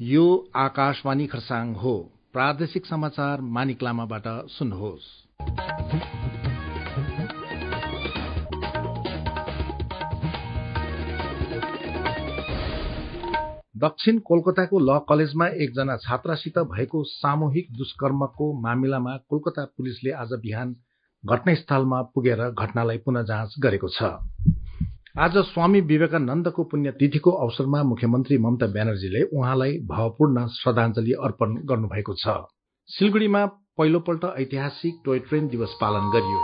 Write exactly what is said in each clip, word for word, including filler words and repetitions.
यो आकाशवाणी खरसाङ हो। प्रादेशिक समाचार मानिक लामाबाट सुन्नुहोस्। दक्षिण कोलकाताको ल कलेजमा एकजना छात्रासित भएको सामूहिक दुष्कर्मको मामिलामा कोलकाता पुलिसले आज बिहान घटनास्थलमा पुगेर घटनालाई पुनः जाँच गरेको छ। आज स्वामी विवेकानन्दको पुण्यतिथिको अवसरमा मुख्यमन्त्री ममता ब्यानर्जीले उहाँलाई भावपूर्ण श्रद्धाञ्जली अर्पण गर्नुभएको छ। सिलगढ़ीमा पहिलोपल्ट ऐतिहासिक टोय ट्रेन दिवस पालन गरियो।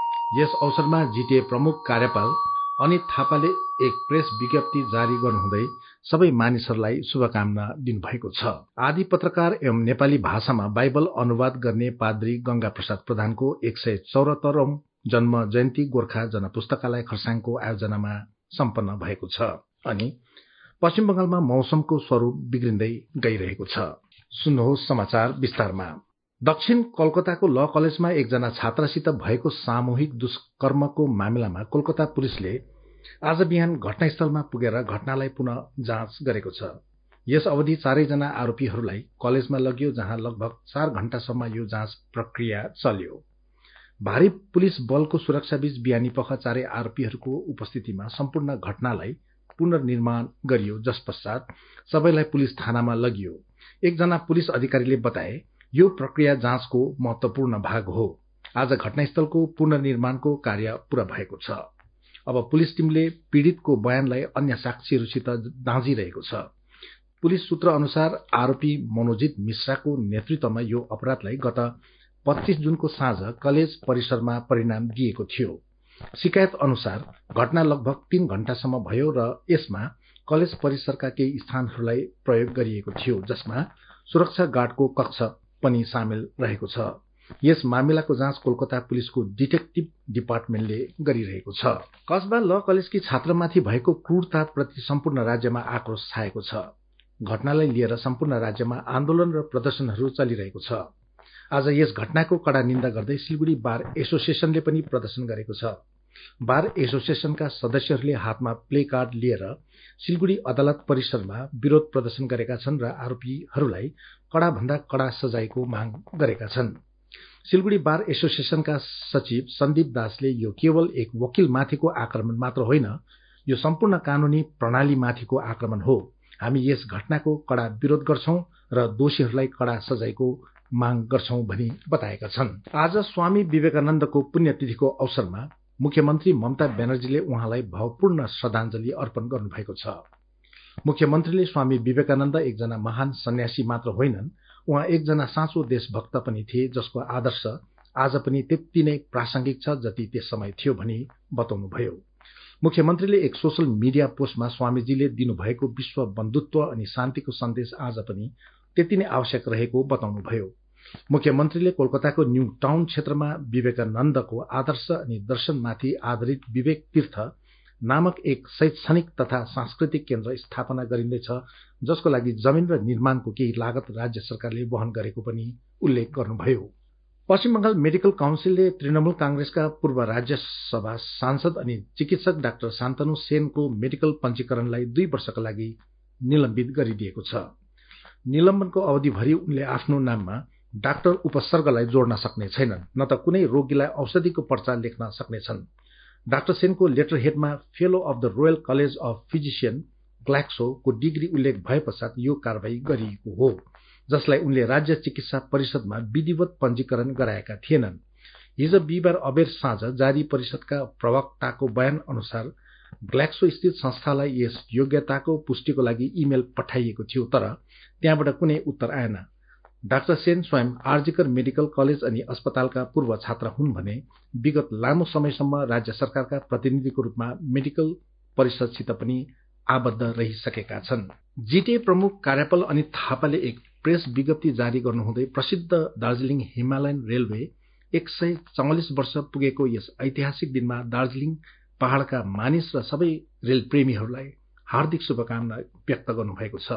यस अवसरमा जीटीए प्रमुख कार्यपाल अनित थापाले एक प्रेस विज्ञप्ति जारी गर्नुहुँदै सबै मानिसहरूलाई शुभकामना दिनुभएको छ। आदि पत्रकार एवं नेपाली भाषामा बाइबल अनुवाद गर्ने पाद्री गंगा प्रसाद प्रधानको एक सय चौरात्तरौं जन्म जयन्ती गोर्खा जनपुस्तकालय खरसाङको आयोजनामा सम्पन्न भएको छ। अनि पश्चिम बंगालमा मौसमको स्वरूप बिग्रिँदै गइरहेको छ। सुन्नुहोस् समाचार विस्तारमा। दक्षिण कोलकाताको ल कलेजमा एकजना छात्रासित भएको सामूहिक दुष्कर्मको मामिलामा कोलकाता पुलिसले आज बिहान घटनास्थलमा पुगेर घटनालाई पुनः जाँच गरेको छ। यस अवधि चारैजना आरोपीहरूलाई कलेजमा लगियो, जहाँ लगभग चार घण्टासम्म यो जाँच प्रक्रिया चल्यो। भारी पुलिस बलको सुरक्षाबीच बिहानी पख चारै आरोपीहरूको उपस्थितिमा सम्पूर्ण घटनालाई पुनर्निर्माण गरियो, जस पश्चात सबैलाई पुलिस थानामा लगियो। एकजना पुलिस अधिकारीले बताए, यो प्रक्रिया जाँचको महत्वपूर्ण भाग हो। आज घटनास्थलको पुनर्निर्माणको कार्य पूरा भएको छ। अब पुलिस टीमले पीड़ितको बयानलाई अन्य साक्षीहरूसित दाँजिरहेको छ। पुलिस सूत्र अनुसार आरोपी मनोजित मिश्राको नेतृत्वमा यो अपराधलाई गत पच्चीस जुनको साँझ कलेज परिसरमा परिणाम दिएको थियो। शिकायत अनुसार घटना लगभग तीन घण्टासम्म भयो र यसमा कलेज परिसरका केही स्थानहरूलाई प्रयोग गरिएको थियो, जसमा सुरक्षा गार्डको कक्ष पनि सामेल रहेको छ। यस मामिलाको जाँच कोलकाता पुलिसको डिटेक्टिभ डिपार्टमेन्टले गरिरहेको छ। कस्बा ल कलेजकी छात्रमाथि भएको क्रूरताप्रति सम्पूर्ण राज्यमा आक्रोश छाएको छ। घटनालाई लिएर सम्पूर्ण राज्यमा आन्दोलन र प्रदर्शनहरू चलिरहेको छ। आज यस घटनाको कड़ा निन्दा गर्दै सिलगढ़ी बार एसोसिएशनले पनि प्रदर्शन गरेको छ। बार एसोसिएशनका सदस्यहरूले हातमा प्ले कार्ड लिएर सिलगढ़ी अदालत परिसरमा विरोध प्रदर्शन गरेका छन् र आरोपीहरूलाई कड़ा भन्दा कड़ा सजायको माग गरेका छन्। सिलगढ़ी बार एसोसिएशनका सचिव सन्दीप दासले यो केवल एक वकिलमाथिको आक्रमण मात्र होइन, यो सम्पूर्ण कानूनी प्रणालीमाथिको आक्रमण हो। हामी यस घटनाको कड़ा विरोध गर्छौं र दोषीहरूलाई कड़ा सजायको माग गर्छौं भनी बताएका छन्। आज स्वामी विवेकानन्दको पुण्यतिथिको अवसरमा मुख्यमन्त्री ममता ब्यानर्जीले उहाँलाई भावपूर्ण श्रद्धाञ्जली अर्पण गर्नुभएको छ। मुख्यमन्त्रीले स्वामी विवेकानन्द एकजना महान सन्यासी मात्र होइनन्, उहाँ एकजना साँचो देशभक्त पनि थिए, जसको आदर्श आज पनि त्यति नै प्रासंगिक छ जति त्यस समय थियो भनी बताउनुभयो। मुख्यमन्त्रीले एक सोशल मिडिया पोस्टमा स्वामीजीले दिनुभएको विश्व बन्धुत्व अनि शान्तिको सन्देश आज पनि त्यति नै आवश्यक रहेको बताउनुभयो। मुख्यमन्त्रीले कोलकाताको न्यू टाउन क्षेत्रमा विवेकानन्दको आदर्श अनि दर्शनमाथि आधारित विवेक तीर्थ नामक एक शैक्षणिक तथा सांस्कृतिक केन्द्र स्थापना गरिँदैछ, जसको लागि जमिन र निर्माणको केही लागत राज्य सरकारले वहन गरेको पनि उल्लेख गर्नुभयो। पश्चिम बंगाल मेडिकल काउन्सिलले तृणमूल कांग्रेसका पूर्व राज्यसभा सांसद अनि चिकित्सक डाक्टर शान्तनु सेनको मेडिकल पंजीकरणलाई दुई वर्षका लागि निलम्बित गरिदिएको छ। निलम्बनको अवधिभरि उनले आफ्नो नाममा डाक्टर उपसर्गलाई जोड्न सक्ने छैनन्, न त कुनै रोगीलाई औषधिको पर्चा लेख्न सक्नेछन्। डाक्टर सेनको लेटर हेडमा fellow of the Royal College of physician Glasgow को डिग्री उल्लेख भए पश्चात यो कारवाही गरिएको हो, जसलाई उनले राज्य चिकित्सा परिषदमा विधिवत पंजीकरण गराएका थिएनन्। हिज बिहिबार अबेर साँझ जारी परिषदका प्रवक्ताको बयान अनुसार ग्ल्याक्सो स्थित संस्थालाई यस योग्यताको पुष्टिको लागि इमेल पठाइएको थियो, तर त्यहाँबाट कुनै उत्तर आएन। डाक्टर सेन स्वयं आरजिकर मेडिकल कलेज अनि अस्पतालका पूर्व छात्र हुन् भने विगत लामो समयसम्म राज्य सरकारका प्रतिनिधिको रूपमा मेडिकल परिषदसित पनि आबद्ध रहिसकेका छन्। जीटीए प्रमुख कार्यपाल अनित थापाले एक प्रेस विज्ञप्ति जारी गर्नुहुँदै प्रसिद्ध दार्जीलिङ हिमालयन रेलवे एक सय चौवालिस वर्ष पुगेको यस ऐतिहासिक दिनमा दार्जीलिङ पहाड़का मानिस र सबै रेल प्रेमीहरूलाई हार्दिक शुभकामना व्यक्त गर्नुभएको छ।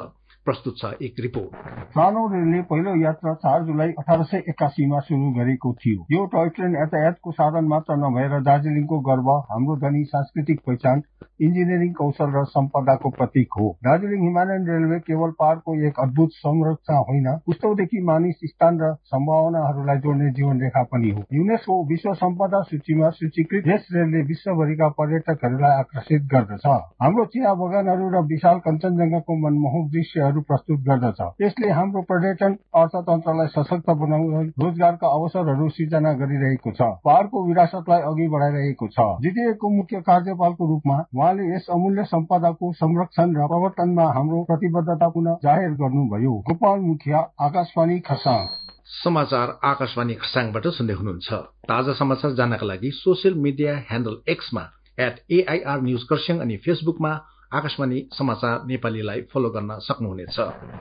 प्रस्तुत छ एक रिपोर्ट। सानो रेलले पहिलो यात्रा चार जुलाई अठार सय एकासीमा सुरु गरेको थियो। यो टोय ट्रेन यातायातको साधन मात्र नभएर दार्जिलिङको गर्व, हाम्रो धनी सांस्कृतिक पहिचान, इन्जिनियरिङ कौशल र सम्पदाको प्रतीक हो। दार्जिलिङ हिमालयन रेलवे केवल पारको एक अद्भुत संरचना होइन, पुस्तौदेखि मानिस, स्थान र सम्भावनाहरूलाई जोड्ने जीवन रेखा पनि हो। युनेस्को विश्व सम्पदा सूचीमा सूचीकृत यस रेलले विश्वभरिका पर्यटकहरूलाई आकर्षित गर्दछ। हाम्रो चिया बगानहरू र विशाल कञ्चनजङ्घाको मनमोहक दृश्यहरू प्रस्तुत गर्दछ। यसले हाम्रो पर्यटन अर्थतन्त्रलाई सशक्त बनाउन रोजगारका अवसरहरू सिर्जना गरिरहेको छ, पहाड़को विरासतलाई अघि बढाइरहेको छ। जिटिएको मुख्य कार्यपालको रूपमा उहाँले यस अमूल्य सम्पदाको संरक्षण र प्रवर्तनमा हाम्रो प्रतिबद्धता पुनः जाहेर गर्नुभयो। गोपाल मुखिया, आकाशवाणी खरसाङ। समाचार आकाशवाणी खरसाङबाट सुन्दै हुनुहुन्छ। ताजा समाचार जान्नका लागि सोसियल मिडिया ह्यान्डल एक्समा एट एआईआर न्यूज खरसाङ अनि फेसबुकमा आकाशवाणी समाचार नेपालीलाई फलो गर्न सक्नुहुनेछ।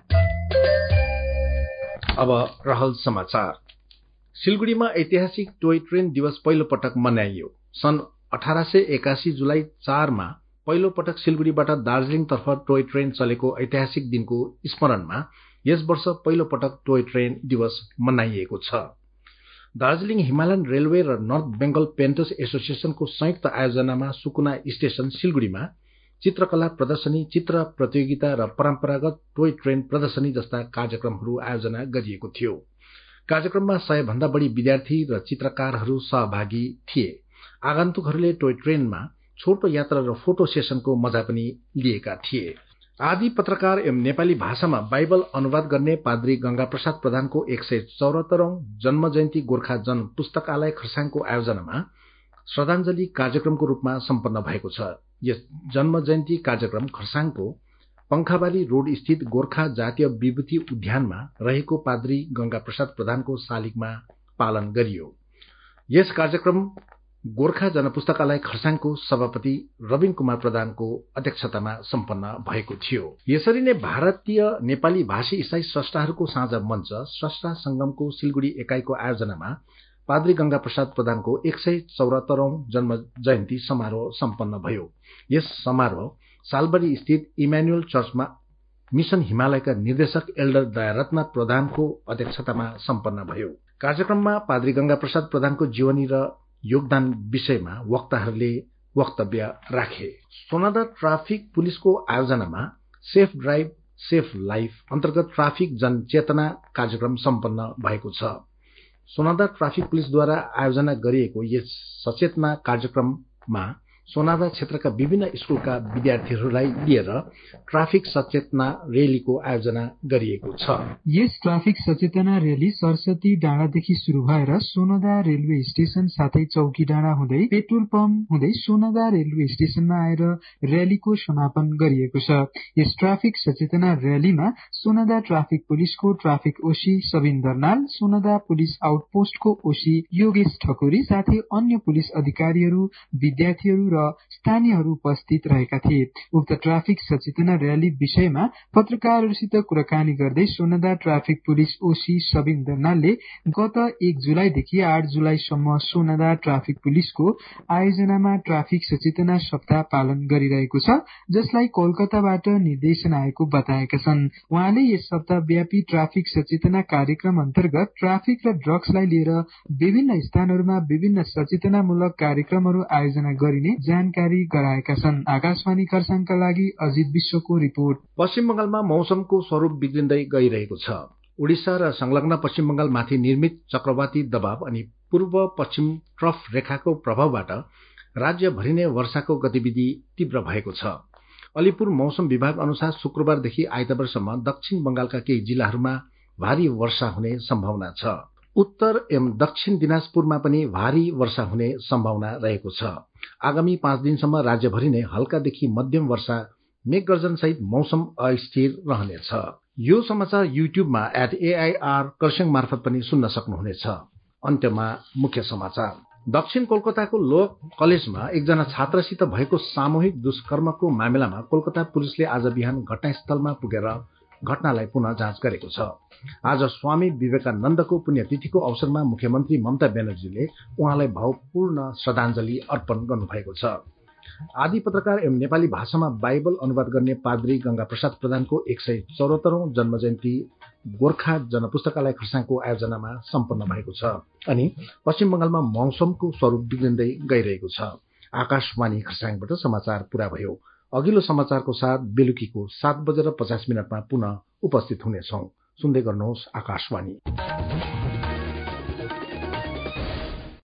अब रहल समाचार। सिलगढ़ीमा ऐतिहासिक टोय ट्रेन दिवस पहिलो पटक मनाइयो। सन् अठार सय एकासी जुलाई चारमा पहिलो पटक सिलगढ़ीबाट दार्जीलिङतर्फ टोय ट्रेन चलेको ऐतिहासिक दिनको स्मरणमा यस वर्ष पहिलो पटक टोय ट्रेन दिवस मनाइएको छ। दार्जीलिङ हिमालयन रेलवे र नर्थ बेंगल पेन्टर्स एसोसिएशनको संयुक्त आयोजनामा सुकुना स्टेशन सिलगढ़ीमा चित्रकला प्रदर्शनी, चित्र प्रतियोगिता र परम्परागत टोय ट्रेन प्रदर्शनी जस्ता कार्यक्रमहरू आयोजना गरिएको थियो। कार्यक्रममा सय भन्दा बढ़ी विद्यार्थी र चित्रकारहरू सहभागी थिए। आगन्तुकहरूले टोय ट्रेनमा छोटो यात्रा र फोटो सेसनको मजा पनि लिएका थिए। आदि पत्रकार एवं नेपाली भाषामा बाइबल अनुवाद गर्ने पाद्री गंगा प्रसाद प्रधानको एक सय चौरात्तरौं जन्म जयन्ती गोर्खा जन पुस्तकालय खरसाङको आयोजनामा श्रद्धाञ्जली कार्यक्रमको रूपमा सम्पन्न भएको छ। यस जन्म जयन्ती कार्यक्रम खरसाङको पंखाबारी रोड स्थित गोर्खा जातीय विभूति उद्यानमा रहेको पाद्री गंगा प्रसाद प्रधानको शालिगमा पालन गरियो। यस कार्यक्रम गोर्खा जनपुस्तकालय खरसाङको सभापति रविन कुमार प्रधानको अध्यक्षतामा सम्पन्न भएको थियो। यसरी नै भारतीय नेपाली भाषी इसाई स्रष्टाहरूको साझा मञ्च स्रष्टा संगमको सिलगढ़ी एकाइको आयोजनामा पाद्री गंगा प्रसाद प्रधानको एक सय चौरात्तरौं जन्म जयन्ती समारोह सम्पन्न भयो। यस समारोह सालबारी स्थित इमानुएल चर्चमा मिशन हिमालयका निर्देशक एल्डर दयारत्न प्रधानको अध्यक्षतामा सम्पन्न भयो। कार्यक्रममा पाद्री गंगा प्रसाद प्रधानको जीवनी र योगदान विषयमा वक्ताहरूले वक्तव्य राखे। सोनादा ट्राफिक पुलिसको आयोजनामा सेफ ड्राइभ सेफ लाइफ अन्तर्गत ट्राफिक जनचेतना कार्यक्रम सम्पन्न भएको छ। सोनादा ट्राफिक पुलिसद्वारा आयोजना गरिएको यस सचेतना कार्यक्रममा सोनादा क्षेत्रका विभिन्न स्कूलका विद्यार्थीहरूलाई लिएर ट्राफिक सचेतना रैलीको आयोजना गरिएको छ। यस ट्राफिक सचेतना रैली सरस्वती डाँडादेखि शुरू भएर सोनादा रेलवे स्टेशन साथै चौकी डाँडा हुँदै पेट्रोल पम्प हुँदै सोनादा रेलवे स्टेशनमा आएर रैलीको समापन गरिएको छ। यस ट्राफिक सचेतना रैलीमा सोनादा ट्राफिक पुलिसको traffic OC Sabin Darnal, Sonada police आउटपोस्टको ओसी योगेश ठकुरी साथै अन्य पुलिस अधिकारीहरू, विद्यार्थीहरू र स्थानीयहरू उपस्थित रहेका थिए। उक्त ट्राफिक सचेतना रैली विषयमा पत्रकारहरूसित कुराकानी गर्दै सोनादा ट्राफिक पुलिस ओसी सबिन दर्नालले गत एक जुलाईदेखि आठ जुलाईसम्म सोनादा ट्राफिक पुलिसको आयोजनामा ट्राफिक सचेतना सप्ताह पालन गरिरहेको छ, जसलाई कोलकाताबाट निर्देशन आएको बताएका छन्। उहाँले यस सप्ताह व्यापी ट्राफिक सचेतना कार्यक्रम अन्तर्गत ट्राफिक र ड्रग्सलाई लिएर विभिन्न स्थानहरूमा विभिन्न सचेतनामूलक कार्यक्रमहरू आयोजना गरिने जानकारी गराएका छन्। आकाशवाणी खरसाङका लागि अजित विश्वको रिपोर्ट। पश्चिम बंगालमा मौसमको स्वरूप बिग्रिँदै गइरहेको छ। उडिसा र संलग्न पश्चिम बंगालमाथि निर्मित चक्रवाती दबाव अनि पूर्व पश्चिम ट्रफ रेखाको प्रभावबाट राज्यभरि नै वर्षाको गतिविधि तीव्र भएको छ। अलिपुर मौसम विभाग अनुसार शुक्रबारदेखि आइतबारसम्म दक्षिण बंगालका केही जिल्लाहरूमा भारी वर्षा हुने सम्भावना छ। उत्तर एवं दक्षिण दिनाजपुरमा पनि भारी वर्षा हुने सम्भावना रहेको छ। आगामी पाँच दिनसम्म राज्यभरि नै हल्कादेखि मध्यम वर्षा, मेघगर्जन सहित मौसम अस्थिर रहनेछ। यो समाचार युट्युबमा एट एआईआर खरसाङ मार्फत पनि सुन्न सक्नुहुनेछ। अन्त्यमा मुख्य समाचार। दक्षिण कोलकाताको लो कलेजमा एकजना छात्रसित भएको सामूहिक दुष्कर्मको मामिलामा कोलकाता पुलिसले आज बिहान घटनास्थलमा पुगेर घटनालाई पुनः जाँच गरेको छ। आज स्वामी विवेकानन्दको पुण्यतिथिको अवसरमा मुख्यमन्त्री ममता ब्यानर्जीले उहाँलाई भावपूर्ण श्रद्धाञ्जली अर्पण गर्नुभएको छ। आदि पत्रकार एवं नेपाली भाषामा बाइबल अनुवाद गर्ने पाद्री गंगा प्रसाद प्रधानको एक सय चौरात्तरौं जन्म जयन्ती गोर्खा जनपुस्तकालय खरसाङको आयोजनामा सम्पन्न भएको छ अनि पश्चिम बंगालमा मौसमको स्वरूप बिग्रिँदै गइरहेको छ। आकाशवाणी खरसाङबाट समाचार पूरा भयो। अघिल्लो समाचारको साथ बेलुकीको सात बजेर पचास मिनटमा पुनः उपस्थित हुनेछौं। सुन्दै गर्नुहोस् आकाशवाणी।